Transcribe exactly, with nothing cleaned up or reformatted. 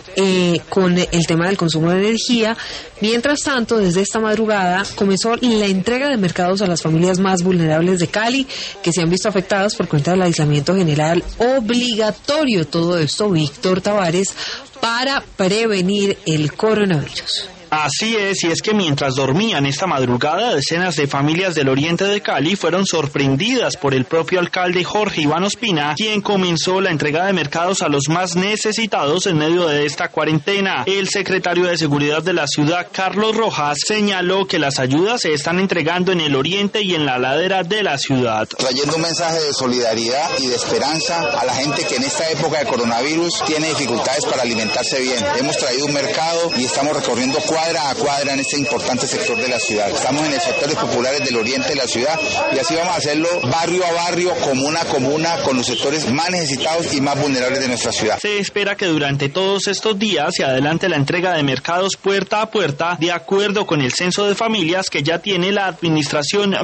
eh, con el tema del consumo de energía. Mientras tanto, desde esta madrugada comenzó la entrega de mercados a las familias más vulnerables de Cali, que se han visto afectadas por cuenta del aislamiento general obligatorio. Todo esto, Víctor Tavares, para prevenir el coronavirus. Así es, y es que mientras dormían esta madrugada, decenas de familias del oriente de Cali fueron sorprendidas por el propio alcalde Jorge Iván Ospina, quien comenzó la entrega de mercados a los más necesitados en medio de esta cuarentena. El secretario de Seguridad de la ciudad, Carlos Rojas, señaló que las ayudas se están entregando en el oriente y en la ladera de la ciudad. Trayendo un mensaje de solidaridad y de esperanza a la gente que en esta época de coronavirus tiene dificultades para alimentarse bien. Hemos traído un mercado y estamos recorriendo cuadra a cuadra en este importante sector de la ciudad. Estamos en los sectores populares del oriente de la ciudad y así vamos a hacerlo barrio a barrio, comuna a comuna, con los sectores más necesitados y más vulnerables de nuestra ciudad. Se espera que durante todos estos días se adelante la entrega de mercados puerta a puerta, de acuerdo con el censo de familias que ya tiene la administración